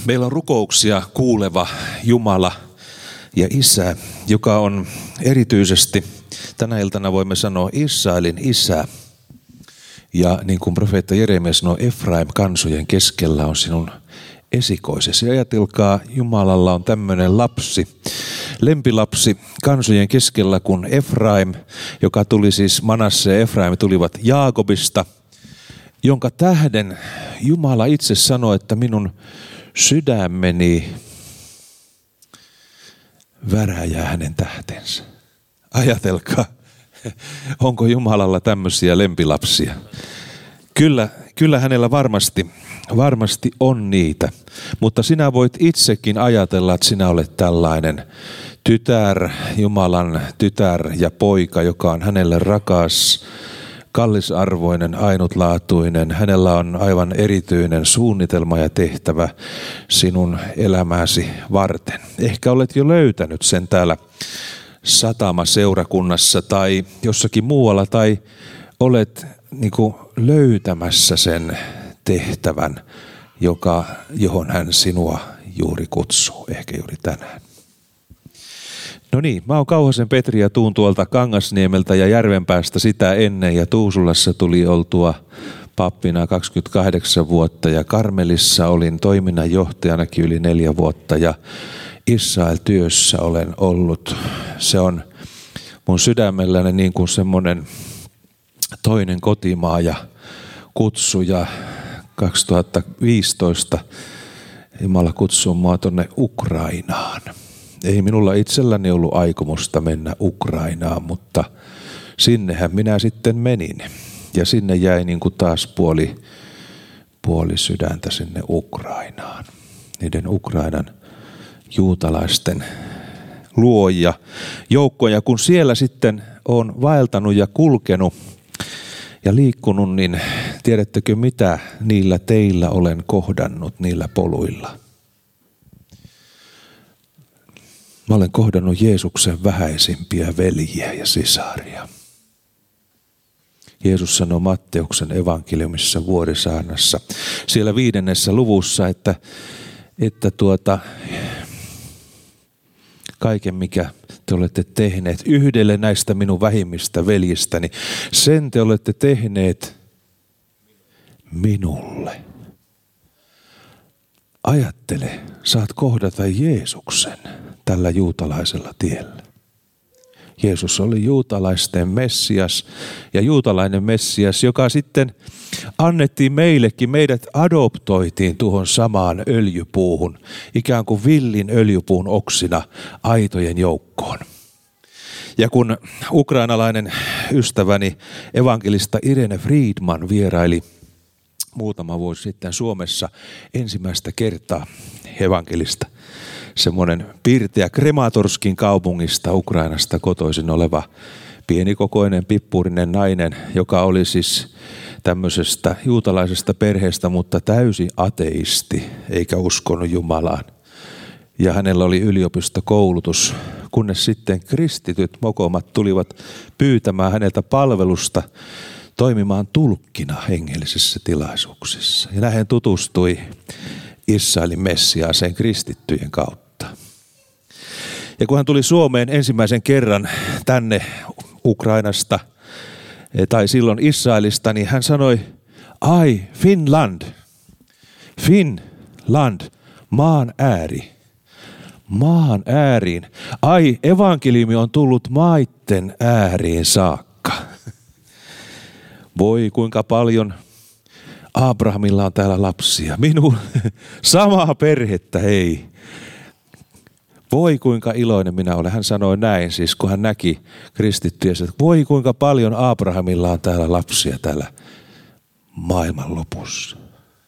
Meillä on rukouksia kuuleva Jumala ja Isä, joka on erityisesti, tänä iltana voimme sanoa Israelin Isä. Ja niin kuin profeetta Jeremia sanoo, Efraim kansojen keskellä on sinun esikoisesi. Ajatelkaa, Jumalalla on tämmöinen lapsi, lempilapsi kansojen keskellä kuin Efraim, joka tuli siis Manasse ja Efraim tulivat Jaakobista, jonka tähden Jumala itse sanoi, että minun sydämeni väräjää hänen tähtensä. Ajatelkaa, onko Jumalalla tämmöisiä lempilapsia? Kyllä hänellä varmasti on niitä, mutta sinä voit itsekin ajatella, että sinä olet tällainen tytär, Jumalan tytär ja poika, joka on hänelle rakas, kallisarvoinen, ainutlaatuinen. Hänellä on aivan erityinen suunnitelma ja tehtävä sinun elämääsi varten. Ehkä olet jo löytänyt sen täällä Satama-seurakunnassa tai jossakin muualla, tai olet löytämässä sen tehtävän, johon hän sinua juuri kutsuu, ehkä juuri tänään. No niin, mä oon Kauhasen Petri ja tuun tuolta Kangasniemeltä ja Järvenpäästä sitä ennen, ja Tuusulassa tuli oltua pappina 28 vuotta ja Karmelissa olin toiminnanjohtajanakin yli 4 vuotta ja Israel-työssä olen ollut. Se on mun sydämelläni niin kuin semmoinen toinen kotimaa ja kutsu, ja 2015 Jumala kutsuu mua tonne Ukrainaan. Ei minulla itselläni ollut aikomusta mennä Ukrainaan, mutta sinnehän minä sitten menin. Ja sinne jäi niin kuin taas puoli sydäntä sinne Ukrainaan. Niiden Ukrainan juutalaisten luoja joukkoja. Kun siellä sitten olen vaeltanut ja kulkenut ja liikkunut, niin tiedättekö mitä niillä teillä olen kohdannut niillä poluilla? Mä olen kohdannut Jeesuksen vähäisimpiä veljiä ja sisaria. Jeesus sanoi Matteuksen evankeliumissa Vuorisaarnassa siellä 5. luvussa, että kaiken mikä te olette tehneet yhdelle näistä minun vähimmistä veljistäni, sen te olette tehneet minulle. Ajattele, saat kohdata Jeesuksen tällä juutalaisella tiellä. Jeesus oli juutalaisten Messias ja juutalainen Messias, joka sitten annettiin meillekin, meidät adoptoitiin tuohon samaan öljypuuhun, ikään kuin villin öljypuun oksina aitojen joukkoon. Ja kun ukrainalainen ystäväni evankelista Irene Friedman vieraili muutama vuosi sitten Suomessa ensimmäistä kertaa evankelista, semmoinen pirteä Krematorskin kaupungista Ukrainasta kotoisin oleva pienikokoinen pippurinen nainen, joka oli siis tämmöisestä juutalaisesta perheestä, mutta täysi ateisti eikä uskonut Jumalaan. Ja hänellä oli yliopistokoulutus, kunnes sitten kristityt mokomat tulivat pyytämään häneltä palvelusta toimimaan tulkkina hengellisissä tilaisuuksissa. Ja näin tutustui Israelin Messiaaseen kristittyjen kautta. Ja kun hän tuli Suomeen ensimmäisen kerran tänne Ukrainasta, tai silloin Israelista, niin hän sanoi, ai Finland, maan ääri, maan ääriin. Ai evankeliumi on tullut maitten ääriin saakka. Voi kuinka paljon Abrahamilla on täällä lapsia. Minun samaa perhettä, hei. Voi kuinka iloinen minä olen. Hän sanoi näin, siis kun hän näki kristittyjä, että voi kuinka paljon Abrahamilla on täällä lapsia täällä maailman lopussa.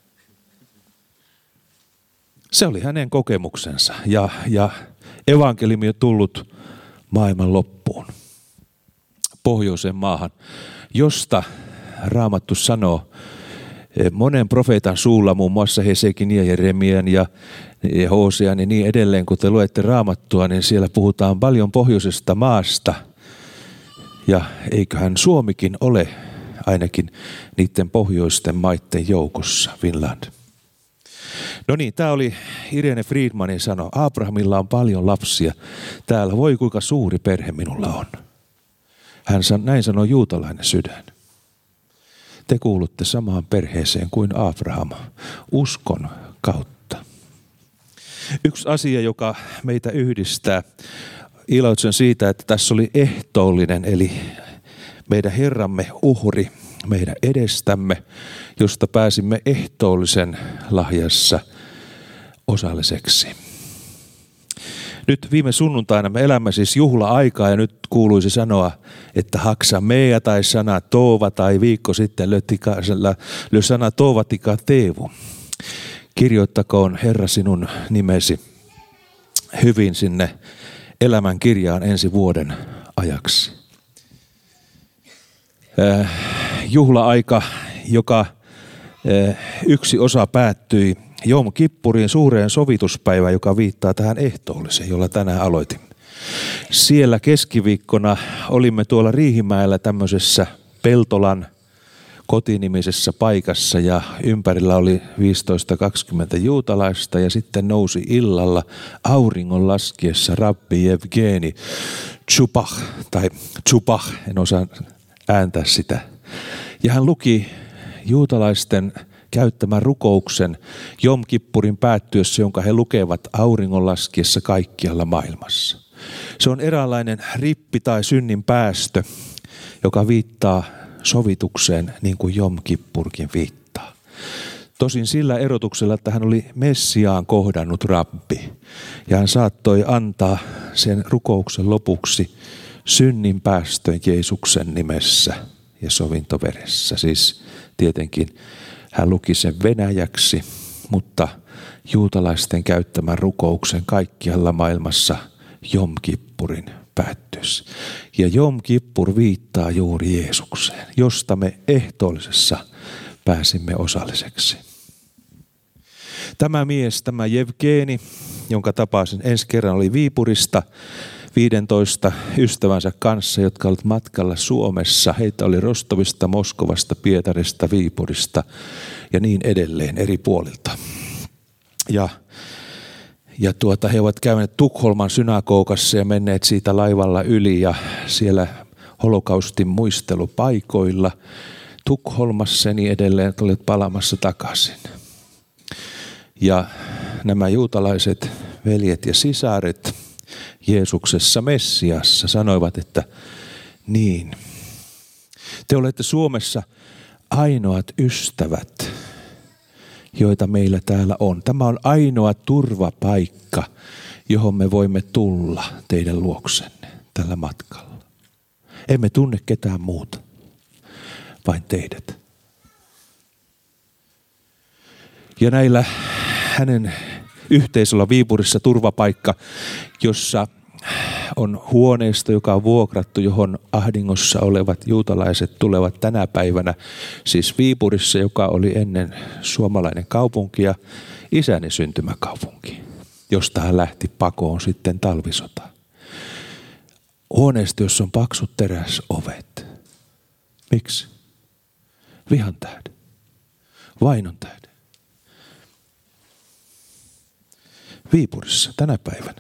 Se oli hänen kokemuksensa ja evankeliumi on tullut maailman loppuun, pohjoiseen maahan, josta Raamattu sanoo monen profeetan suulla, muun muassa Hesekinia, Jeremian ja Hosean ja niin edelleen. Kun te luette Raamattua, niin siellä puhutaan paljon pohjoisesta maasta. Ja eiköhän Suomikin ole ainakin niiden pohjoisten maiden joukossa, Finland. No niin, tämä oli Irene Friedmanin sano. Abrahamilla on paljon lapsia. Täällä voi kuinka suuri perhe minulla on. Näin sanoi juutalainen sydän. Te kuulutte samaan perheeseen kuin Abraham uskon kautta. Yksi asia, joka meitä yhdistää, iloitsen siitä, että tässä oli ehtoollinen, eli meidän Herramme uhri meidän edestämme, josta pääsimme ehtoollisen lahjassa osalliseksi. Nyt viime sunnuntaina me elämme siis juhla-aikaa ja nyt kuuluisi sanoa, että haksa meia tai sana toova tai viikko sitten lö sana tovatika teevu. Kirjoittakoon Herra sinun nimesi hyvin sinne elämän kirjaan ensi vuoden ajaksi. Juhla-aika, joka yksi osa päättyi Jom Kippurin suureen sovituspäivään, joka viittaa tähän ehtoolliseen, jolla tänään aloitin. Siellä keskiviikkona olimme tuolla Riihimäellä tämmöisessä Peltolan kotinimisessä paikassa ja ympärillä oli 15-20 juutalaista ja sitten nousi illalla auringon laskiessa rabbi Jevgeni Chupach, en osaa ääntää sitä. Ja hän luki juutalaisten käyttämän rukouksen Jom Kippurin päättyessä, jonka he lukevat auringon laskiessa kaikkialla maailmassa. Se on eräänlainen rippi tai synnin päästö, joka viittaa sovitukseen niin kuin Jom Kippurkin viittaa. Tosin sillä erotuksella, että hän oli Messiaan kohdannut rabbi ja hän saattoi antaa sen rukouksen lopuksi synnin päästön Jeesuksen nimessä ja sovintoveressä. Siis tietenkin hän luki sen venäjäksi, mutta juutalaisten käyttämän rukouksen kaikkialla maailmassa Jom Kippurin päättyisi. Ja Jom Kippur viittaa juuri Jeesukseen, josta me ehtoollisessa pääsimme osalliseksi. Tämä mies, tämä Jevgeni, jonka tapasin ensi kerran, oli Viipurista 15 ystävänsä kanssa, jotka olivat matkalla Suomessa. Heitä oli Rostovista, Moskovasta, Pietarista, Viipurista ja niin edelleen eri puolilta. Ja he ovat käyneet Tukholman synagogassa ja menneet siitä laivalla yli ja siellä holokaustin muistelupaikoilla Tukholmassa ja niin edelleen olivat palaamassa takaisin. Ja nämä juutalaiset veljet ja sisaret Jeesuksessa Messiassa sanoivat, että niin, te olette Suomessa ainoat ystävät, joita meillä täällä on. Tämä on ainoa turvapaikka, johon me voimme tulla teidän luoksenne tällä matkalla. Emme tunne ketään muuta, vain teidät. Ja näillä hänen yhteisöllä Viipurissa turvapaikka, jossa on huoneisto, joka on vuokrattu, johon ahdingossa olevat juutalaiset tulevat tänä päivänä. Siis Viipurissa, joka oli ennen suomalainen kaupunki ja isäni syntymäkaupunki, josta hän lähti pakoon sitten talvisotaan. Huoneisto, jossa on paksut teräsovet. Miksi? Vihan tähden. Vainon tähden. Viipurissa tänä päivänä.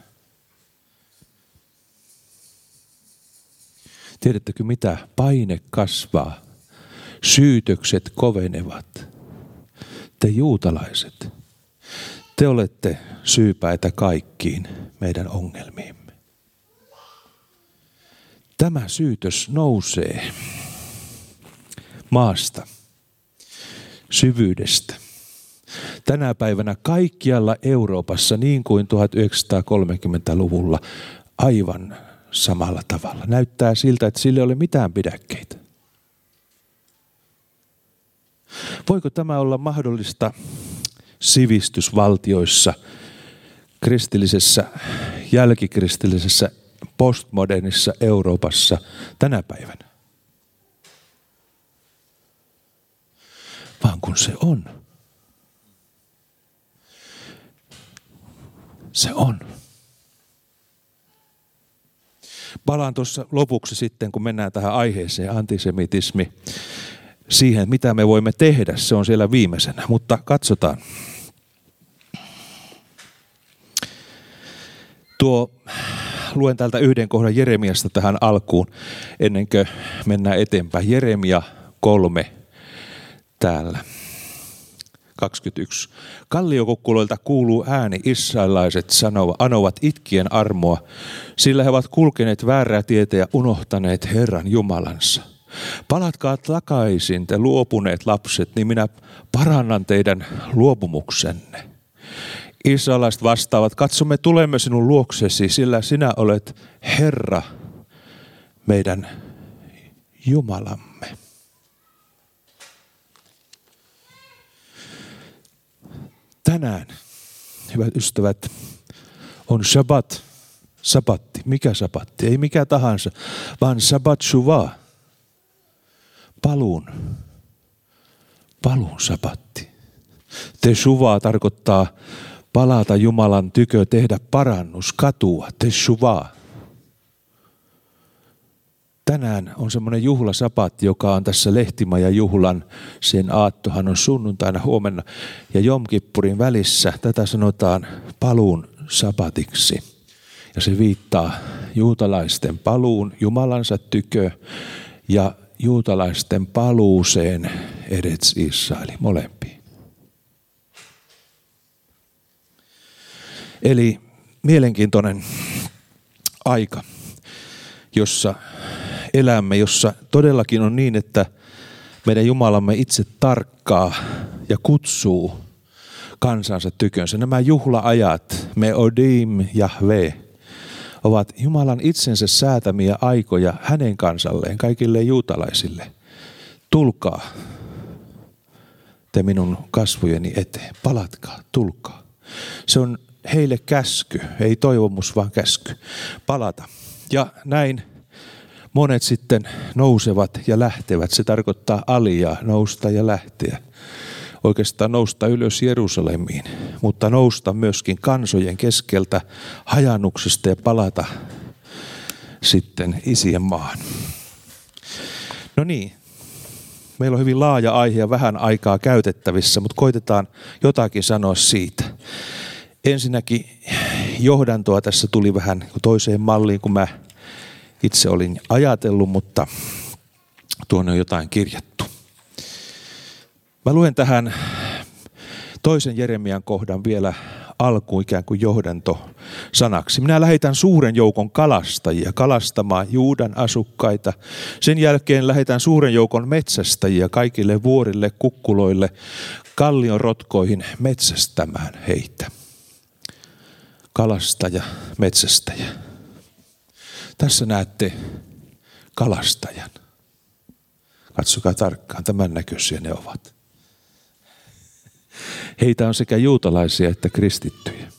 Tiedättekö mitä? Paine kasvaa. Syytökset kovenevat. Te juutalaiset, te olette syypäitä kaikkiin meidän ongelmiimme. Tämä syytös nousee maasta, syvyydestä. Tänä päivänä kaikkialla Euroopassa niin kuin 1930-luvulla aivan samalla tavalla. Näyttää siltä, että sillä ei ole mitään pidäkkeitä. Voiko tämä olla mahdollista sivistysvaltioissa, kristillisessä, jälkikristillisessä, postmodernissa Euroopassa tänä päivänä? Vaan kun se on. Se on. Palaan tuossa lopuksi sitten, kun mennään tähän aiheeseen, antisemitismi, siihen, mitä me voimme tehdä. Se on siellä viimeisenä, mutta katsotaan. Luen täältä yhden kohdan Jeremiasta tähän alkuun, ennen kuin mennään eteenpäin. Jeremia 3 täällä. 21. Kalliokukkuloilta kuuluu ääni, israelaiset anovat itkien armoa, sillä he ovat kulkeneet väärää tietä ja unohtaneet Herran Jumalansa. Palatkaa takaisin, te luopuneet lapset, niin minä parannan teidän luopumuksenne. Israelaiset vastaavat, katsomme tulemme sinun luoksesi, sillä sinä olet Herra, meidän Jumalamme. Tänään, hyvät ystävät, on Shabbat, sabatti. Mikä sabatti? Ei mikä tahansa, vaan Shabbat Shuvah. Paluun sabatti. Teshuvah tarkoittaa palata Jumalan tykö, tehdä parannus, katua, teshuvah. Tänään on semmoinen juhlasabatti, joka on tässä Lehtimaja-juhlan, sen aattohan on sunnuntaina huomenna, ja Jom Kippurin välissä tätä sanotaan paluun sabatiksi. Ja se viittaa juutalaisten paluun Jumalansa tykö ja juutalaisten paluuseen Eretz Israeli, molempiin. Eli mielenkiintoinen aika, jossa elämme, jossa todellakin on niin, että meidän Jumalamme itse tarkkaa ja kutsuu kansansa tykönsä. Nämä juhlaajat, Meodim Jahve, ovat Jumalan itsensä säätämiä aikoja hänen kansalleen, kaikille juutalaisille. Tulkaa te minun kasvojeni eteen, palatkaa, tulkaa. Se on heille käsky, ei toivomus, vaan käsky, palata. Ja näin monet sitten nousevat ja lähtevät. Se tarkoittaa alijaa, nousta ja lähteä. Oikeastaan nousta ylös Jerusalemiin, mutta nousta myöskin kansojen keskeltä hajannuksesta ja palata sitten isien maahan. No niin, meillä on hyvin laaja aihe ja vähän aikaa käytettävissä, mutta koitetaan jotakin sanoa siitä. Ensinnäkin johdantoa tässä tuli vähän toiseen malliin, kun mä itse olin ajatellut, mutta tuonne on jotain kirjattu. Mä luen tähän toisen Jeremian kohdan vielä alkuun ikään kuin johdanto sanaksi. Minä lähetän suuren joukon kalastajia kalastamaan Juudan asukkaita. Sen jälkeen lähetän suuren joukon metsästäjiä kaikille vuorille, kukkuloille, kallion rotkoihin metsästämään heitä. Kalastaja, metsästäjä. Tässä näette kalastajan. Katsokaa tarkkaan, tämän näköisiä ne ovat. Heitä on sekä juutalaisia että kristittyjä.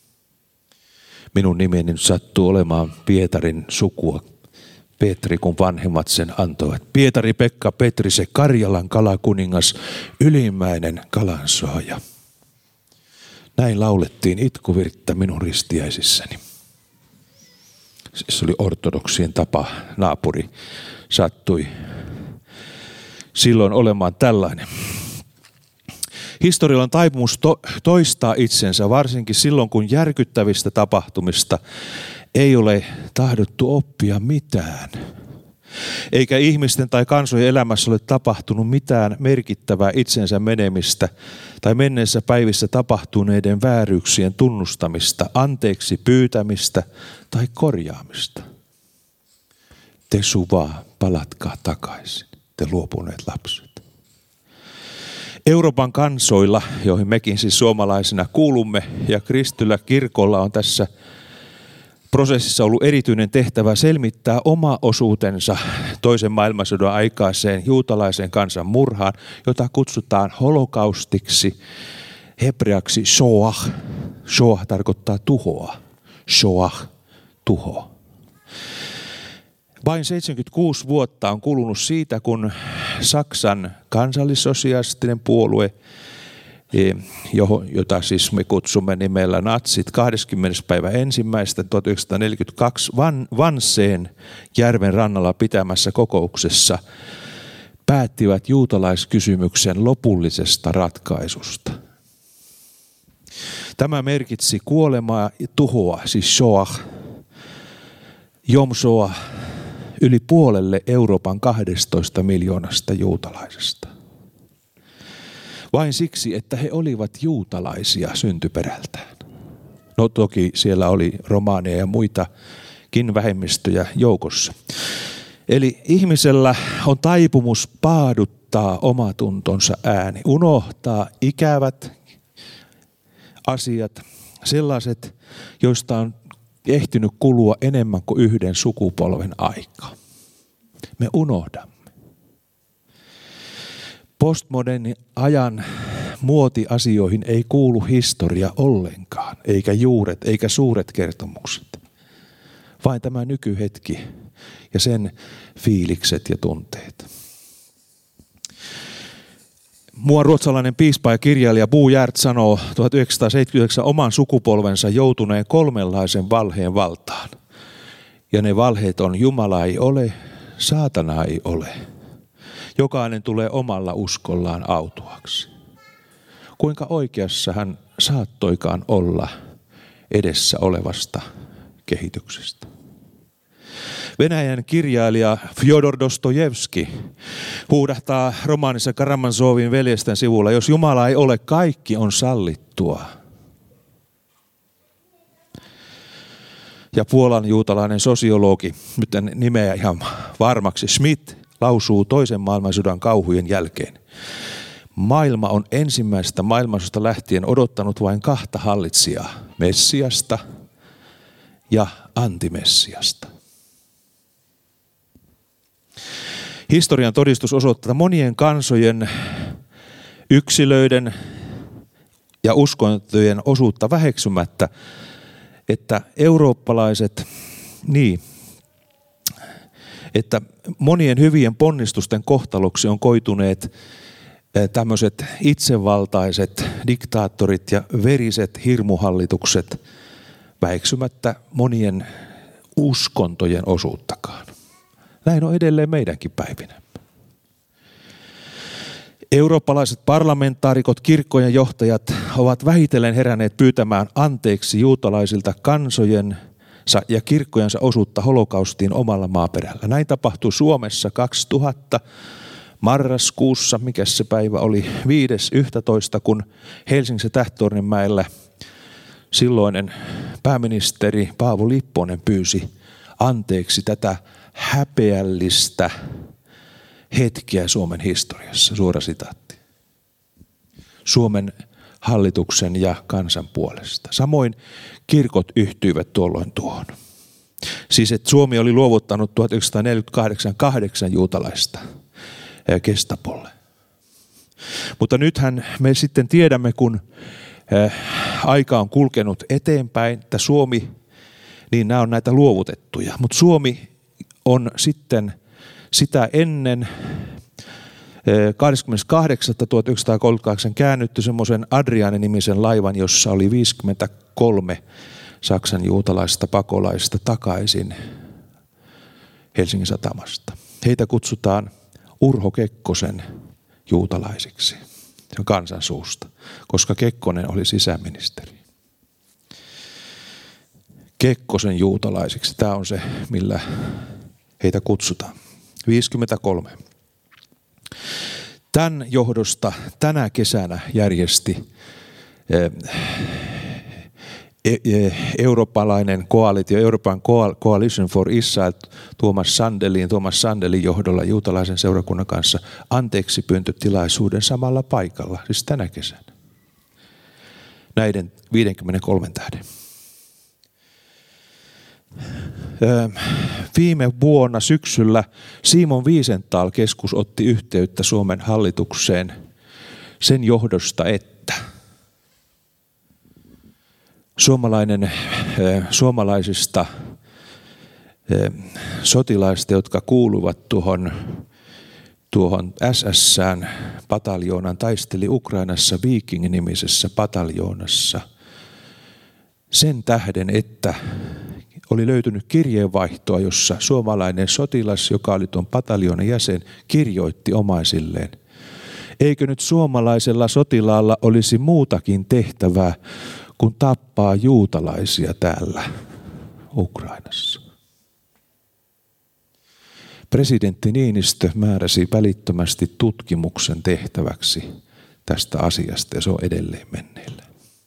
Minun nimeni nyt sattuu olemaan Pietarin sukua. Petri, kun vanhemmat sen antoivat. Pietari Pekka Petri, se Karjalan kalakuningas, ylimmäinen kalansaaja. Näin laulettiin itkuvirttä minun ristiäisissäni. Se oli ortodoksien tapa, naapuri sattui silloin olemaan tällainen. Historialla on taipumus toistaa itsensä, varsinkin silloin, kun järkyttävistä tapahtumista ei ole tahdottu oppia mitään. Eikä ihmisten tai kansojen elämässä ole tapahtunut mitään merkittävää itsensä menemistä tai menneessä päivissä tapahtuneiden vääryyksien tunnustamista, anteeksi pyytämistä tai korjaamista. Teshuvah, palatkaa takaisin, te luopuneet lapset. Euroopan kansoilla, joihin mekin siis suomalaisina kuulumme, ja kristillä kirkolla on tässä prosessissa ollut erityinen tehtävä selvittää oma osuutensa toisen maailmansodan aikaiseen juutalaisen kansan murhaan, jota kutsutaan holokaustiksi, hebreaksi shoah. Shoah tarkoittaa tuhoa. Shoah, tuho. Vain 76 vuotta on kulunut siitä, kun Saksan kansallissosialistinen puolue, jota siis me kutsumme nimellä natsit, 20.1.1942 Vanseen järven rannalla pitämässä kokouksessa päättivät juutalaiskysymyksen lopullisesta ratkaisusta. Tämä merkitsi kuolemaa ja tuhoa, siis shoah, Yom Shoah, yli puolelle Euroopan 12 miljoonasta juutalaisesta. Vain siksi, että he olivat juutalaisia syntyperältään. No toki siellä oli romaaneja ja muitakin vähemmistöjä joukossa. Eli ihmisellä on taipumus paaduttaa omatuntonsa ääni, unohtaa ikävät asiat, sellaiset, joista on ehtinyt kulua enemmän kuin yhden sukupolven aika. Me unohdamme. Postmodernin ajan muotiasioihin ei kuulu historia ollenkaan, eikä juuret, eikä suuret kertomukset, vain tämä nykyhetki ja sen fiilikset ja tunteet. Muuan ruotsalainen piispa ja kirjailija Bo Hjert sanoo 1979 oman sukupolvensa joutuneen kolmenlaisen valheen valtaan. Ja ne valheet on: Jumala ei ole, saatana ei ole. Jokainen tulee omalla uskollaan autuaksi. Kuinka oikeassa hän saattoikaan olla edessä olevasta kehityksestä. Venäjän kirjailija Fjodor Dostojevski huudahtaa romaanissa Karamazovin veljesten sivulla: jos Jumala ei ole, kaikki on sallittua. Ja Puolan juutalainen sosiologi, nyt en nimeä ihan varmaksi, Schmidt, lausuu toisen maailmansodan kauhujen jälkeen: maailma on ensimmäisestä maailmansodasta lähtien odottanut vain kahta hallitsijaa, Messiasta ja antimessiasta. Historian todistus osoittaa monien kansojen, yksilöiden ja uskontojen osuutta väheksymättä, että eurooppalaiset, että monien hyvien ponnistusten kohtaloksi on koituneet tämmöiset itsevaltaiset diktaattorit ja veriset hirmuhallitukset, väheksymättä monien uskontojen osuuttakaan. Näin on edelleen meidänkin päivinä. Eurooppalaiset parlamentaarikot, kirkkojen johtajat ovat vähitellen heränneet pyytämään anteeksi juutalaisilta kansojensa ja kirkkojensa osuutta holokaustiin omalla maaperällä. Näin tapahtui Suomessa 2000 marraskuussa, mikä se päivä oli, 5.11., kun Helsingissä Tähtorninmäellä silloinen pääministeri Paavo Lipponen pyysi anteeksi tätä häpeällistä hetkeä Suomen historiassa. Suora sitaatti. Suomen hallituksen ja kansan puolesta. Samoin kirkot yhtyivät tuolloin tuohon. Siis että Suomi oli luovuttanut 1948 8 juutalaista Gestapolle. Mutta nythän me sitten tiedämme, kun aika on kulkenut eteenpäin, että Suomi, niin nämä on näitä luovutettuja. Mutta Suomi on sitten sitä ennen 28.1938 käännytty semmoisen Adriane-nimisen laivan, jossa oli 53 Saksan juutalaista pakolaista takaisin Helsingin satamasta. Heitä kutsutaan Urho Kekkosen juutalaisiksi. Se on kansan suusta, koska Kekkonen oli sisäministeri. Kekkosen juutalaisiksi. Tämä on se, millä heitä kutsutaan. 53. Tämän johdosta tänä kesänä järjesti eurooppalainen koalitio, Euroopan Coalition for Israel, Tuomas Sandelin johdolla juutalaisen seurakunnan kanssa anteeksipyyntötilaisuuden samalla paikalla, siis tänä kesänä. Näiden 53 tähden. Viime vuonna syksyllä Simon Wiesenthal-keskus otti yhteyttä Suomen hallitukseen sen johdosta, että suomalaisista sotilaista, jotka kuuluvat tuohon SS-sään pataljoonan, taisteli Ukrainassa Viking-nimisessä pataljoonassa sen tähden, että oli löytynyt kirjeenvaihtoa, jossa suomalainen sotilas, joka oli tuon pataljoonan jäsen, kirjoitti omaisilleen: eikö nyt suomalaisella sotilaalla olisi muutakin tehtävää kun tappaa juutalaisia täällä Ukrainassa. Presidentti Niinistö määräsi välittömästi tutkimuksen tehtäväksi tästä asiasta ja se on edelleen menneillä.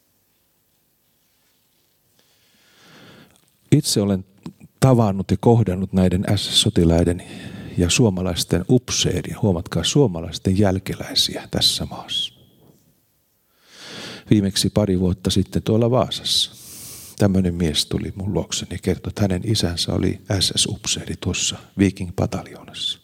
Itse olen tavannut ja kohdannut näiden SS-sotilaiden ja suomalaisten upseerien, huomatkaa suomalaisten jälkeläisiä tässä maassa. Viimeksi pari vuotta sitten tuolla Vaasassa. Tämmöinen mies tuli mun luokseni ja kertoi, että hänen isänsä oli SS-upseeri tuossa Viking-pataljoonassa.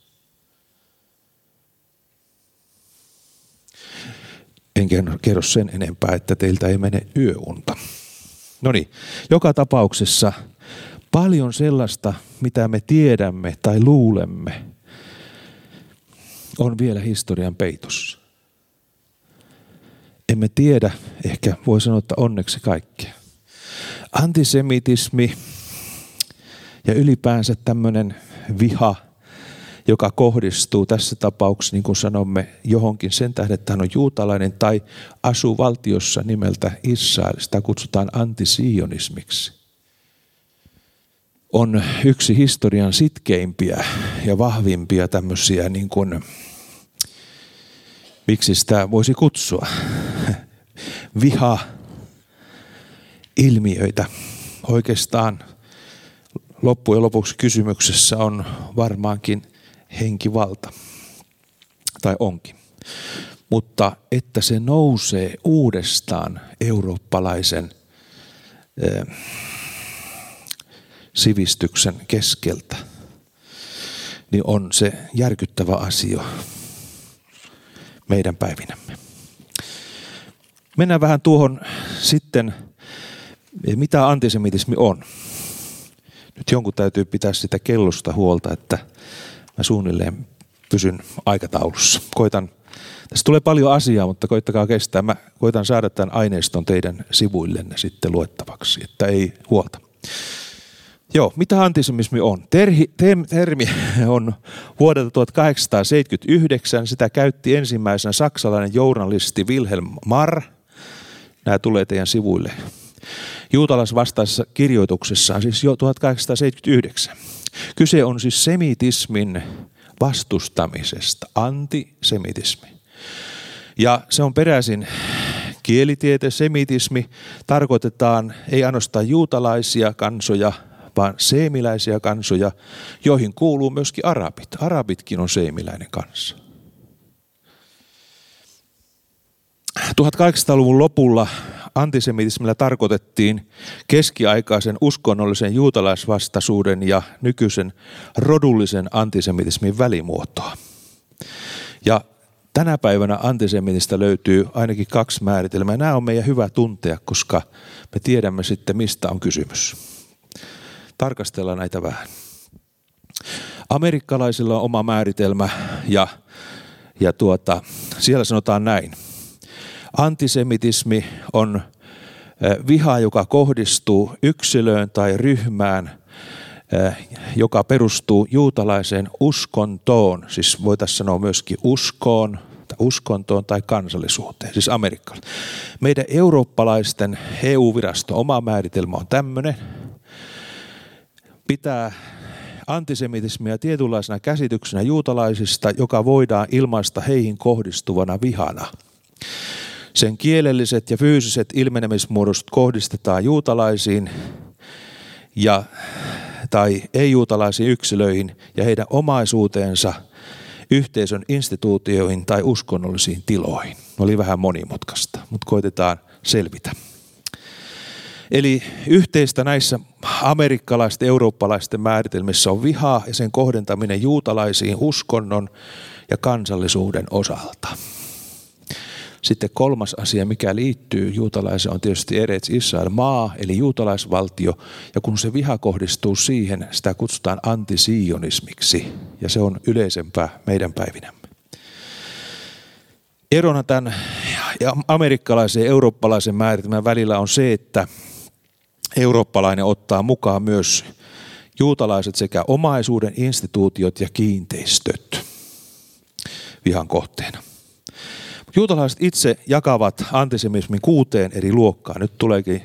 En kerro sen enempää, että teiltä ei mene yöunta. No niin, joka tapauksessa paljon sellaista, mitä me tiedämme tai luulemme, on vielä historian peitossa. Emme tiedä, ehkä voi sanoa, että onneksi kaikkea. Antisemitismi ja ylipäänsä tämmöinen viha, joka kohdistuu tässä tapauksessa, niin kuin sanomme, johonkin sen tähden, että hän on juutalainen tai asuu valtiossa nimeltä Israel, sitä kutsutaan antisionismiksi, on yksi historian sitkeimpiä ja vahvimpia tämmöisiä, niin kuin, miksi sitä voisi kutsua, viha-ilmiöitä. Oikeastaan loppujen lopuksi kysymyksessä on varmaankin henkivalta, tai onkin. Mutta että se nousee uudestaan eurooppalaisen sivistyksen keskeltä, niin on se järkyttävä asia meidän päivinämme. Mennään vähän tuohon sitten, mitä antisemitismi on. Nyt jonkun täytyy pitää sitä kellosta huolta, että mä suunnilleen pysyn aikataulussa. Tässä tulee paljon asiaa, mutta koittakaa kestää. Mä koitan saada tämän aineiston teidän sivuillenne sitten luettavaksi, että ei huolta. Joo, mitä antisemitismi on? Termi on vuodelta 1879. Sitä käytti ensimmäisenä saksalainen journalisti Wilhelm Marr. Nämä tulee teidän sivuille. Juutalaisvastaisessa kirjoituksessaan siis jo 1879. Kyse on siis semitismin vastustamisesta, antisemitismi. Ja se on peräisin kielitiete, semitismi tarkoitetaan ei ainoastaan juutalaisia kansoja, vaan seemiläisiä kansoja, joihin kuuluu myöskin arabit. Arabitkin on seemiläinen kansa. 1800-luvun lopulla antisemitismillä tarkoitettiin keskiaikaisen uskonnollisen juutalaisvastaisuuden ja nykyisen rodullisen antisemitismin välimuotoa. Ja tänä päivänä antisemitistä löytyy ainakin 2 määritelmää. Nämä on meidän hyvä tuntea, koska me tiedämme sitten, mistä on kysymys. Tarkastellaan näitä vähän. Amerikkalaisilla on oma määritelmä ja siellä sanotaan näin. Antisemitismi on viha, joka kohdistuu yksilöön tai ryhmään, joka perustuu juutalaiseen uskontoon, siis voitaisiin sanoa myöskin uskontoon tai kansallisuuteen, siis amerikkalainen. Meidän eurooppalaisten EU-viraston oma määritelmä on tämmöinen. Pitää antisemitismia tietynlaisena käsityksenä juutalaisista, joka voidaan ilmaista heihin kohdistuvana vihana. Sen kielelliset ja fyysiset ilmenemismuodot kohdistetaan juutalaisiin tai ei-juutalaisiin yksilöihin ja heidän omaisuuteensa, yhteisön instituutioihin tai uskonnollisiin tiloihin. Oli vähän monimutkaista, mutta koitetaan selvitä. Eli yhteistä näissä amerikkalaisten ja eurooppalaisten määritelmissä on viha ja sen kohdentaminen juutalaisiin uskonnon ja kansallisuuden osalta. Sitten 3. asia, mikä liittyy juutalaiseen, on tietysti Eretz Israel, maa, eli juutalaisvaltio. Ja kun se viha kohdistuu siihen, sitä kutsutaan antisionismiksi. Ja se on yleisempää meidän päivinämme. Erona tämän amerikkalaisen ja eurooppalaisen määritelmän välillä on se, että eurooppalainen ottaa mukaan myös juutalaiset sekä omaisuuden, instituutiot ja kiinteistöt vihan kohteena. Juutalaiset itse jakavat antisemitismin 6 eri luokkaan. Nyt tuleekin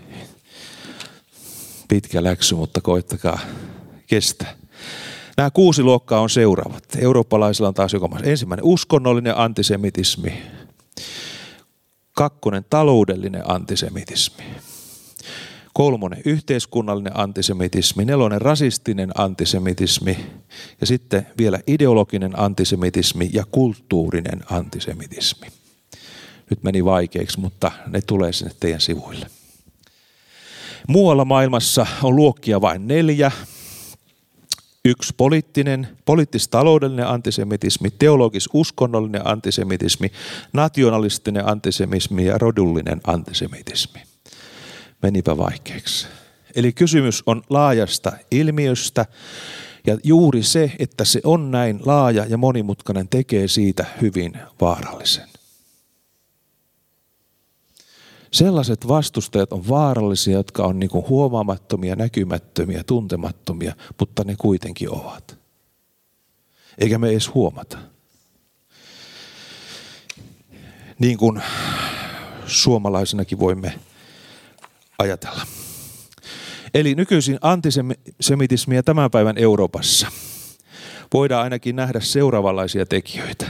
pitkä läksy, mutta koettakaa kestää. Nämä 6 luokkaa on seuraavat. Eurooppalaisilla on taas ensimmäinen uskonnollinen antisemitismi. 2. taloudellinen antisemitismi. 3. yhteiskunnallinen antisemitismi. 4. rasistinen antisemitismi. Ja sitten vielä ideologinen antisemitismi ja kulttuurinen antisemitismi. Nyt meni vaikeaksi, mutta ne tulee sinne teidän sivuille. Muualla maailmassa on luokkia vain 4. 1 poliittis-taloudellinen antisemitismi, teologis-uskonnollinen antisemitismi, nationalistinen antisemitismi ja rodullinen antisemitismi. Menipä vaikeaksi. Eli kysymys on laajasta ilmiöstä ja juuri se, että se on näin laaja ja monimutkainen, tekee siitä hyvin vaarallisen. Sellaiset vastustajat on vaarallisia, jotka on niin kuin huomaamattomia, näkymättömiä, tuntemattomia, mutta ne kuitenkin ovat. Eikä me edes huomata. Niin kuin suomalaisenakin voimme ajatella. Eli nykyisin antisemitismiä tämän päivän Euroopassa voidaan ainakin nähdä seuraavanlaisia tekijöitä.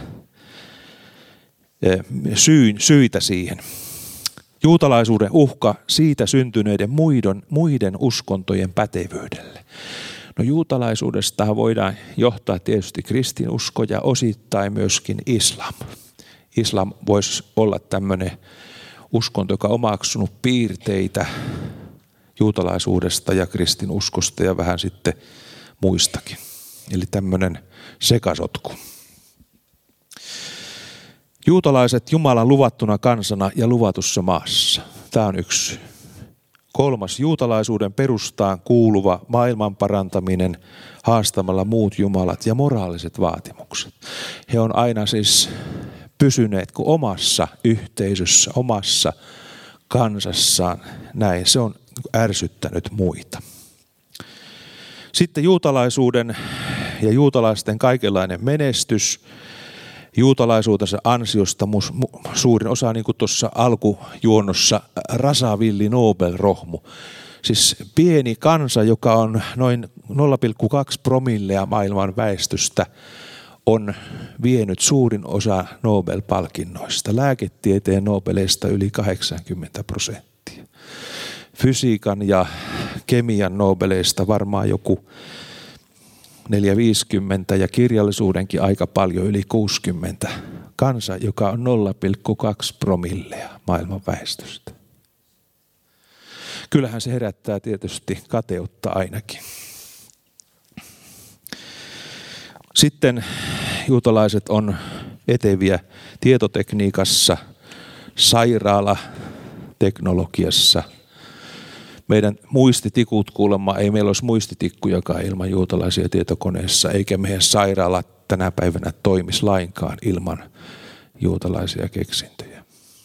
Syitä siihen. Juutalaisuuden uhka siitä syntyneiden muiden uskontojen pätevyydelle. No juutalaisuudesta voidaan johtaa tietysti kristinusko ja osittain myöskin islam. Islam voisi olla tämmöinen uskonto, joka on omaksunut piirteitä juutalaisuudesta ja kristinuskosta ja vähän sitten muistakin. Eli tämmöinen sekasotku. Juutalaiset Jumalan luvattuna kansana ja luvatussa maassa. Tämä on 1. 3. juutalaisuuden perustaan kuuluva maailman parantaminen haastamalla muut jumalat ja moraaliset vaatimukset. He on aina siis pysyneet kuin omassa yhteisössä, omassa kansassaan. Näin se on ärsyttänyt muita. Sitten juutalaisuuden ja juutalaisten kaikenlainen menestys. Juutalaisuutensa ansiosta suurin osa, niin kuin tuossa alkujuonnossa, Rasavilli Nobel-rohmu. Siis pieni kansa, joka on noin 0,2 promillea maailman väestöstä, on vienyt suurin osa Nobel-palkinnoista. Lääketieteen Nobeleista yli 80%. Fysiikan ja kemian Nobeleista varmaan joku 450 ja kirjallisuudenkin aika paljon, yli 60. Kansa, joka on 0,2 promillea maailman väestöstä. Kyllähän se herättää tietysti kateutta ainakin. Sitten juutalaiset on eteviä tietotekniikassa, sairaalateknologiassa. Meidän muistitikut kuulemma, ei meillä olisi muistitikkujakaan ilman juutalaisia tietokoneessa, eikä meidän sairaalat tänä päivänä toimisi lainkaan ilman juutalaisia keksintöjä.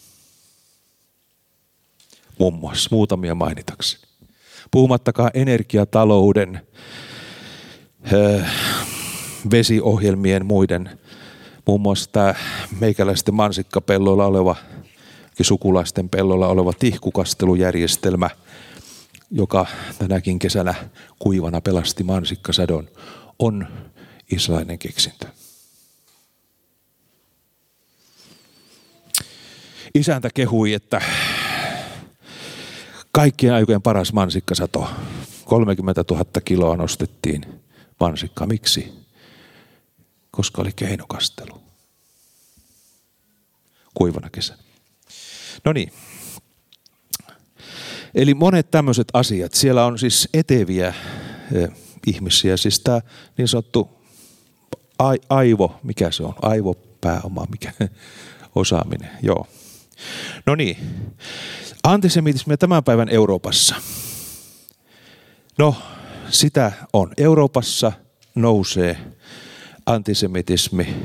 Muun muassa muutamia mainitakseni. Puhumattakaan energiatalouden, vesiohjelmien muiden, muun muassa tämä meikäläisten mansikkapelloilla oleva, sukulaisten pellolla oleva tihkukastelujärjestelmä, joka tänäkin kesänä kuivana pelasti mansikkasadon, on israelilainen keksintö. Isäntä kehui, että kaikkien aikojen paras mansikkasato. 30 000 kiloa nostettiin mansikkaa. Miksi? Koska oli keinokastelu. Kuivana kesänä. No niin. Eli monet tämmöiset asiat. Siellä on siis eteviä ihmisiä. Siis tämä niin sanottu aivo, mikä se on? Aivopääoma, mikä osaaminen. Joo. No niin. Antisemitismi tämän päivän Euroopassa. No, sitä on. Euroopassa nousee antisemitismi.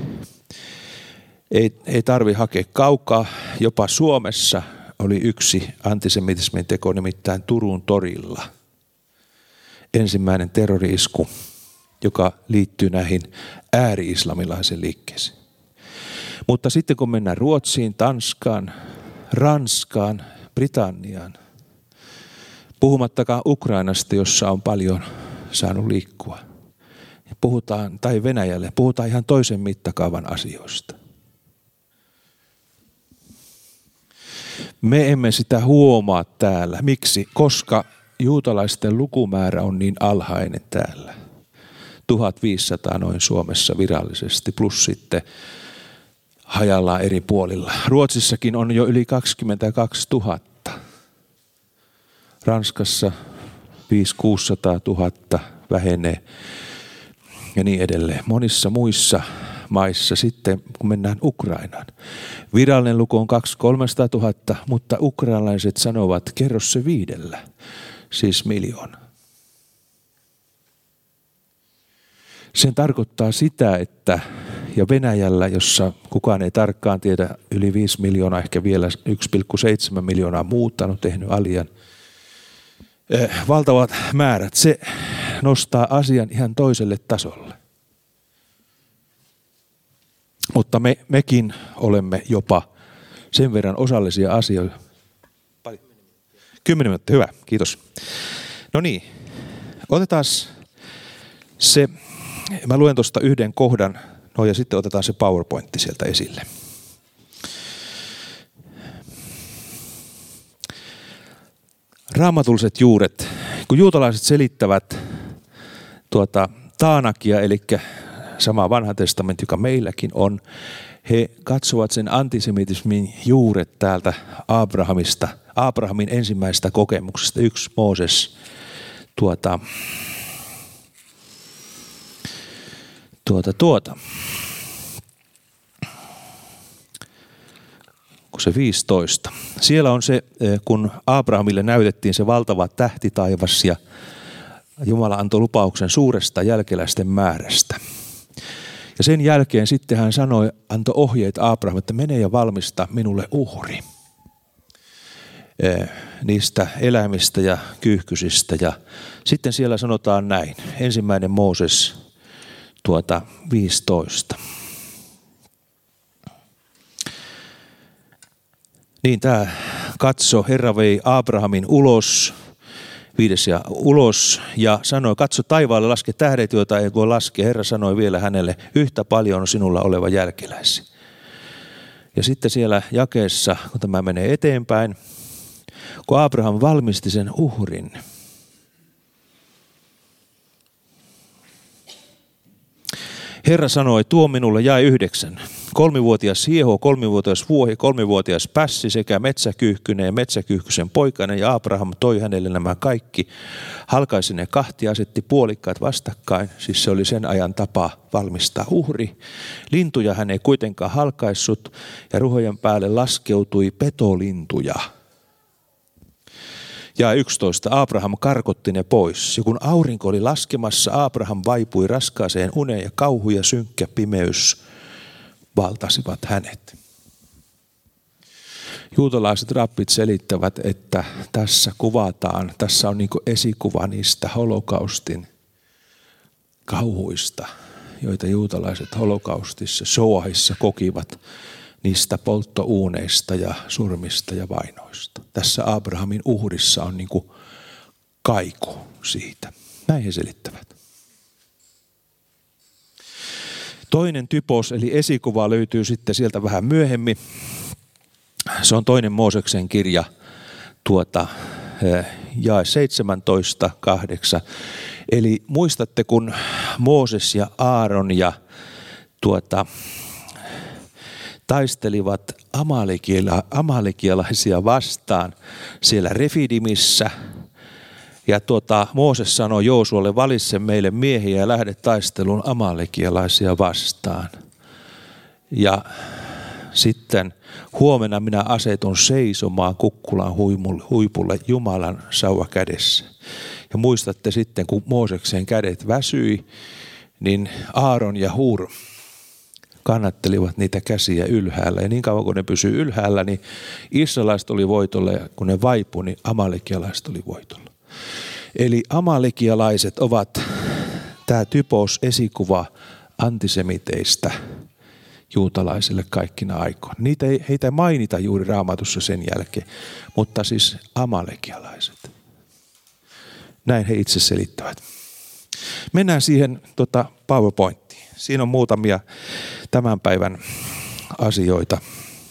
Ei tarvi hakea kaukaa. Jopa Suomessa oli yksi antisemitismin teko, nimittäin Turun torilla. Ensimmäinen terrori-isku, joka liittyy näihin ääri-islamilaisiin liikkeisiin. Mutta sitten kun mennään Ruotsiin, Tanskaan, Ranskaan, Britanniaan, puhumattakaan Ukrainasta, jossa on paljon saanut liikkua, puhutaan, tai Venäjälle, puhutaan ihan toisen mittakaavan asioista. Me emme sitä huomaa täällä. Miksi? Koska juutalaisten lukumäärä on niin alhainen täällä. 1500 noin Suomessa virallisesti, plus sitten hajallaan eri puolilla. Ruotsissakin on jo yli 22 000. Ranskassa 500–600 000 vähenee ja niin edelleen. Monissa muissa maissa sitten, kun mennään Ukrainaan. Virallinen luku on 200–300 000, mutta ukrainalaiset sanovat, kerro se 5, siis 1 000 000. Sen tarkoittaa sitä, että ja Venäjällä, jossa kukaan ei tarkkaan tiedä, yli 5 miljoonaa, ehkä vielä 1,7 miljoonaa muuttanut, tehnyt alian, valtavat määrät, se nostaa asian ihan toiselle tasolle. Mutta mekin olemme jopa sen verran osallisia asioita. 10 minuuttia, hyvä, kiitos. No niin, otetaan se, mä luen tuosta yhden kohdan, ja sitten otetaan se PowerPointti sieltä esille. Raamatulliset juuret. Kun juutalaiset selittävät Taanakia, eli sama vanha testamentti, joka meilläkin on, he katsovat sen antisemitismin juuret täältä Abrahamin ensimmäisestä kokemuksesta. 1 Mooses kun se 15. Siellä on se, kun Abrahamille näytettiin se valtava tähtitaivas ja Jumala antoi lupauksen suuresta jälkeläisten määrästä. Ja sen jälkeen sitten hän antoi ohjeet Abrahamille, että mene ja valmista minulle uhri niistä eläimistä ja kyyhkysistä. Ja sitten siellä sanotaan näin, 1 Mooses 15. Niin tämä katso, Herra vei Abrahamin ulos, 5 ja sanoi, katso taivaalle, laske tähdet, joita ei voi laskea. Herra sanoi vielä hänelle, yhtä paljon on sinulla oleva jälkeläisi. Ja sitten siellä jakeessa, kun tämä menee eteenpäin, kun Abraham valmisti sen uhrin, Herra sanoi, tuo minulle jäi 9. 3-vuotias hieho, 3-vuotias vuohi, 3-vuotias pässi sekä metsäkyyhkynen ja metsäkyyhkysen poikainen. Ja Abraham toi hänelle nämä kaikki. Halkaisi ne kahtia, asetti puolikkaat vastakkain. Siis se oli sen ajan tapa valmistaa uhri. Lintuja hän ei kuitenkaan halkaissut ja ruhojen päälle laskeutui petolintuja. Ja 11. Abraham karkotti ne pois. Ja kun aurinko oli laskemassa, Abraham vaipui raskaaseen uneen ja kauhu ja synkkä pimeys valtasivat hänet. Juutalaiset rabbit selittävät, että tässä kuvataan, tässä on niin kuin esikuva niistä holokaustin kauhuista, joita juutalaiset holokaustissa, Shoahissa kokivat niistä polttouuneista ja surmista ja vainoista. Tässä Abrahamin uhrissa on niin kuin kaiku siitä. Näin he selittävät. Toinen typos eli esikuva löytyy sitten sieltä vähän myöhemmin. Se on 2 Mooseksen kirja jae 17:8. Eli muistatte, kun Mooses ja Aaron ja taistelivat amalekialaisia vastaan siellä Refidimissä. Ja Mooses sanoi Joosualle, valitse meille miehiä ja lähde taisteluun amalekialaisia vastaan. Ja sitten huomenna minä asetun seisomaan kukkulan huipulle Jumalan sauva kädessä. Ja muistatte sitten, kun Mooseksen kädet väsyi, niin Aaron ja Hur kannattelivat niitä käsiä ylhäällä. Ja niin kauan kun ne pysyy ylhäällä, niin israelaiset oli voitolla, ja kun ne vaipui, niin amalekialaiset oli voitolla. Eli amalekialaiset ovat tämä typos esikuva antisemiteistä, juutalaisille kaikkina aikoina. Heitä ei mainita juuri Raamatussa sen jälkeen, mutta siis amalekialaiset. Näin he itse selittävät. Mennään siihen PowerPointiin. Siinä on muutamia tämän päivän asioita,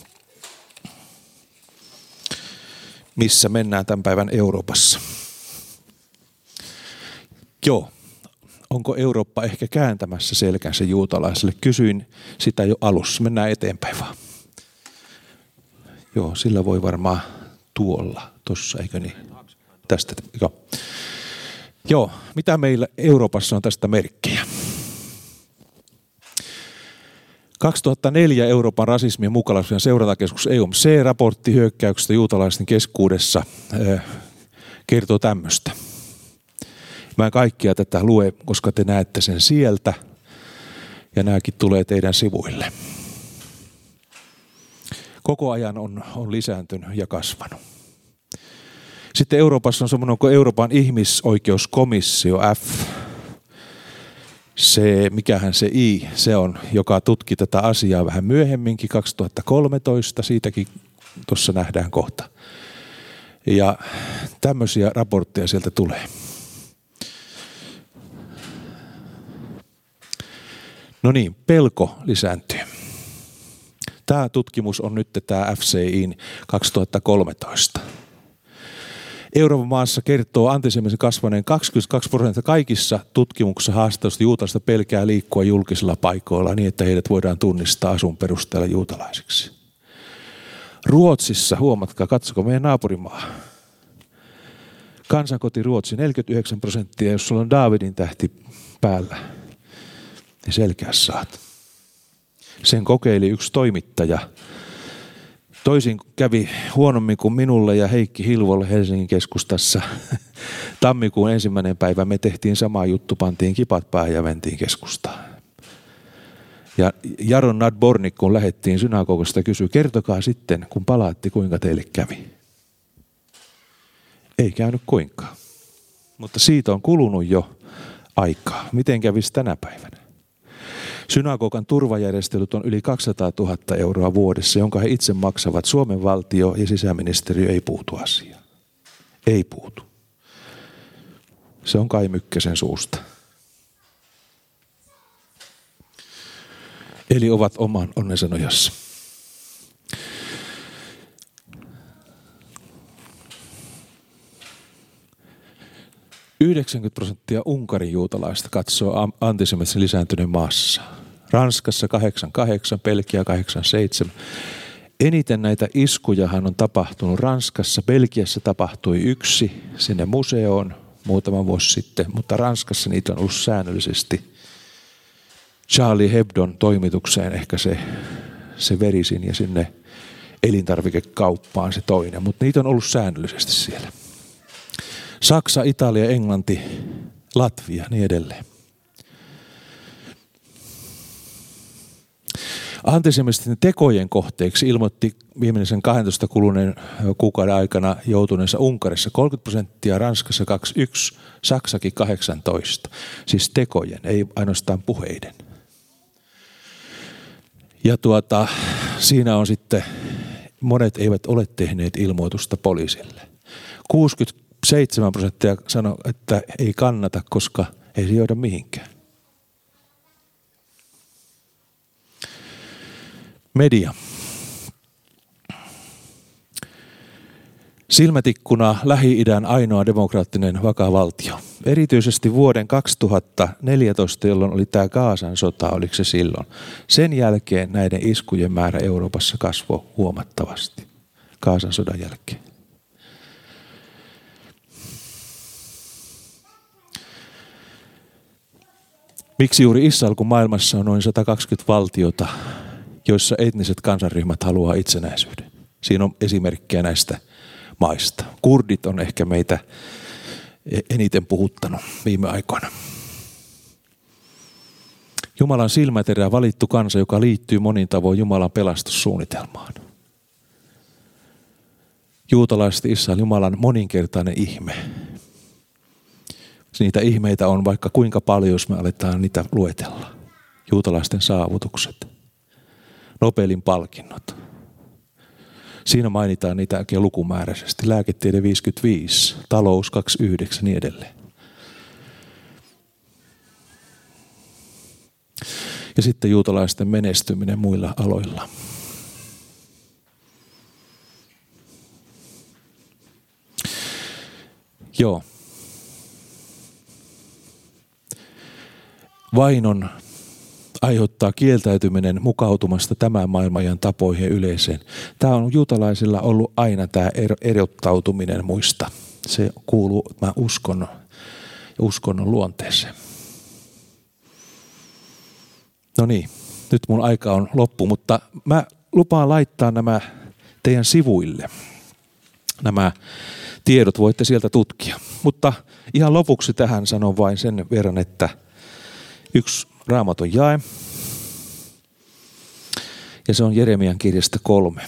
missä mennään tämän päivän Euroopassa. Joo, onko Eurooppa ehkä kääntämässä selkänsä juutalaisille? Kysyin sitä jo alussa. Mennään eteenpäin vaan. Joo, sillä voi varmaan tuossa, eikö niin? Tästä, joo. Joo, mitä meillä Euroopassa on tästä merkkejä? 2004 Euroopan rasismin ja muukalaisuuden seurantakeskus EUMC-raportti hyökkäyksestä juutalaisten keskuudessa kertoo tämmöistä. Mä en kaikkia tätä lue, koska te näette sen sieltä ja nämäkin tulee teidän sivuille. Koko ajan on lisääntynyt ja kasvanut. Sitten Euroopassa on semmoinen kuin Euroopan ihmisoikeuskomissio F. Mikähän se I, se on, joka tutki tätä asiaa vähän myöhemminkin, 2013, siitäkin tuossa nähdään kohta. Ja tämmöisiä raportteja sieltä tulee. No niin, pelko lisääntyy. Tämä tutkimus on nyt tämä FCI:n 2013. Euroopan maassa kertoo antisemitismin kasvaneen 22% kaikissa tutkimuksissa haastatteluista juutalaisista pelkää liikkua julkisilla paikoilla niin, että heidät voidaan tunnistaa asun perusteella juutalaisiksi. Ruotsissa, huomatkaa, katsoko meidän naapurimaa. Kansankoti Ruotsi 49%, jos sulla on Daavidin tähti päällä, niin selkeästi saat. Sen kokeili yksi toimittaja. Toisin kävi huonommin kuin minulle ja Heikki Hilvolle Helsingin keskustassa. Tammikuun 1. päivä me tehtiin sama juttu, pantiin kipat päähän ja mentiin keskustaan. Ja Jaron Nadbornik, kun lähdettiin synagogasta, kysyi, kertokaa sitten, kun palaatte, kuinka teille kävi. Ei käynyt kuinkaan. Mutta siitä on kulunut jo aikaa. Miten kävisi tänä päivänä? Synagogan turvajärjestelyt on yli 200 000 euroa vuodessa, jonka he itse maksavat. Suomen valtio ja sisäministeriö ei puutu asiaan. Ei puutu. Se on Kai Mykkäsen suusta. Eli ovat oman onnensa nojassa. %90 Unkarin juutalaista katsoo antisemitismin lisääntyneen maassa. Ranskassa 88, Belgia 87. Eniten näitä iskujahan on tapahtunut Ranskassa. Belgiassa tapahtui 1 sinne museoon muutama vuosi sitten, mutta Ranskassa niitä on ollut säännöllisesti. Charlie Hebdon toimitukseen ehkä se verisin ja sinne elintarvikekauppaan se toinen, mutta niitä on ollut säännöllisesti siellä. Saksa, Italia, Englanti, Latvia, niin edelleen. Antisemitisten tekojen kohteeksi ilmoitti viimeisen 12 kuluneen kuukauden aikana joutuneensa Unkarissa 30%, Ranskassa 21%, Saksakin 18%. Siis tekojen, ei ainoastaan puheiden. Ja siinä on sitten, monet eivät ole tehneet ilmoitusta poliisille. 67% sanoi, että ei kannata, koska ei se johda mihinkään. Media. Silmätikkuna Lähi-idän ainoa demokraattinen vakaa valtio. Erityisesti vuoden 2014, jolloin oli tämä Gazan sota, oliko se silloin. Sen jälkeen näiden iskujen määrä Euroopassa kasvoi huomattavasti. Gazan sodan jälkeen. Miksi juuri Israel, kun maailmassa on noin 120 valtiota, joissa etniset kansanryhmät haluaa itsenäisyyden? Siinä on esimerkkejä näistä maista. Kurdit on ehkä meitä eniten puhuttanut viime aikoina. Jumalan silmäterä valittu kansa, joka liittyy monin tavoin Jumalan pelastussuunnitelmaan. Juutalaiset Israel, Jumalan moninkertainen ihme. Niitä ihmeitä on vaikka kuinka paljon, jos me aletaan niitä luetella. Juutalaisten saavutukset. Nobelin palkinnot. Siinä mainitaan niitä oikein lukumääräisesti. Lääketiede 55, talous 29 ja niin edelleen. Ja sitten juutalaisten menestyminen muilla aloilla. Joo. Vainon aiheuttaa kieltäytyminen mukautumasta tämän maailman tapoihin ja yleiseen. Tämä on juutalaisilla ollut aina tämä erottautuminen muista. Se kuuluu uskonnon luonteeseen. No niin, nyt mun aika on loppu, mutta mä lupaan laittaa nämä teidän sivuille. Nämä tiedot voitte sieltä tutkia. Mutta ihan lopuksi tähän sanon vain sen verran, että yksi Raamatun jae. Ja se on Jeremian kirjasta 3.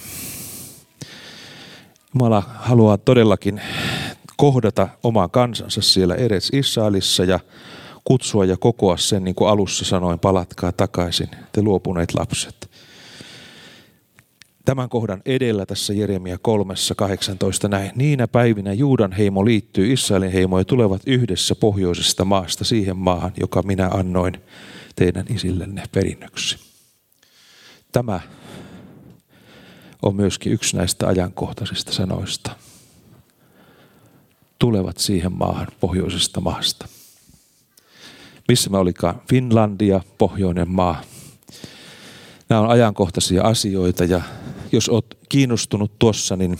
Jumala haluaa todellakin kohdata oman kansansa siellä Eretz Israelissa ja kutsua ja kokoa sen, niin kuin alussa sanoin, palatkaa takaisin, te luopuneet lapset. Tämän kohdan edellä tässä Jeremia 3:18 näin. Niinä päivinä Juudan heimo liittyy Israelin heimoon ja tulevat yhdessä pohjoisesta maasta siihen maahan, joka minä annoin teidän isillenne perinnöksi. Tämä on myöskin yksi näistä ajankohtaisista sanoista. Tulevat siihen maahan pohjoisesta maasta. Missä me olikaan? Finlandia, pohjoinen maa. Nämä on ajankohtaisia asioita ja jos olet kiinnostunut tuossa, niin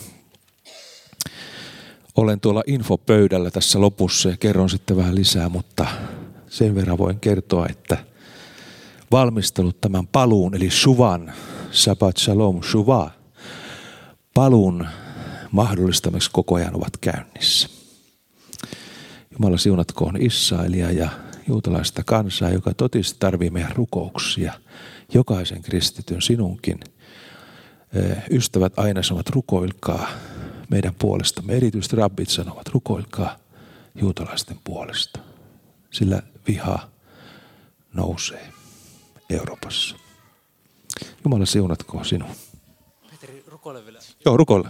olen tuolla infopöydällä tässä lopussa ja kerron sitten vähän lisää, mutta sen verran voin kertoa, että valmistelut tämän paluun, eli Shuvan, Shabbat Shalom, Shuvah, paluun mahdollistamiseksi koko ajan ovat käynnissä. Jumala siunatkoon Israelia ja juutalaista kansaa, joka totisesti tarvitsee meidän rukouksia. Jokaisen kristityn, sinunkin. Ystävät aina sanovat, rukoilkaa meidän puolestamme. Erityisesti rabbit sanovat, rukoilkaa juutalaisten puolesta. Sillä viha nousee Euroopassa. Jumala siunatkoon sinua. Petri, rukoile vielä. Joo, rukoile.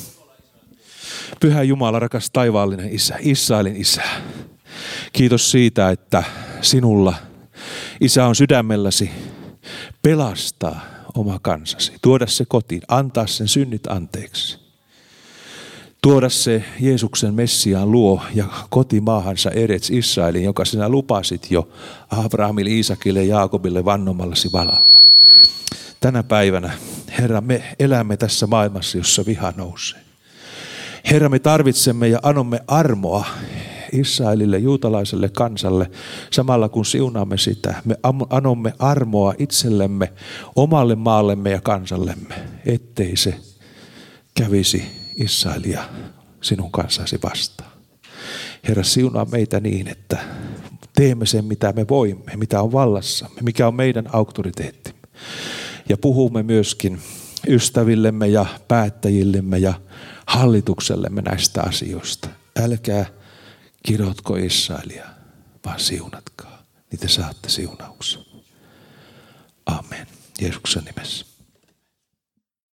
Pyhä Jumala, rakas taivaallinen Isä, Israelin Isä. Kiitos siitä, että sinulla, Isä, on sydämelläsi pelastaa oma kansasi. Tuoda se kotiin, antaa sen synnit anteeksi. Tuoda se Jeesuksen Messiaan luo ja kotimaahansa Eretz Israelin, joka sinä lupasit jo Abrahamille, Iisakille ja Jaakobille vannomallasi valalla. Tänä päivänä, Herra, me elämme tässä maailmassa, jossa viha nousee. Herra, me tarvitsemme ja anomme armoa Israelille, juutalaiselle kansalle, samalla kun siunaamme sitä. Me anomme armoa itsellemme, omalle maallemme ja kansallemme, ettei se kävisi Israelia sinun kanssasi vastaan. Herra, siunaa meitä niin, että teemme sen, mitä me voimme, mitä on vallassamme, mikä on meidän auktoriteettimme. Ja puhumme myöskin ystävillemme ja päättäjillemme ja hallituksellemme näistä asioista. Älkää kirotko Israelia, vaan siunatkaa. Niin te saatte siunauksen. Amen. Jeesuksen nimessä.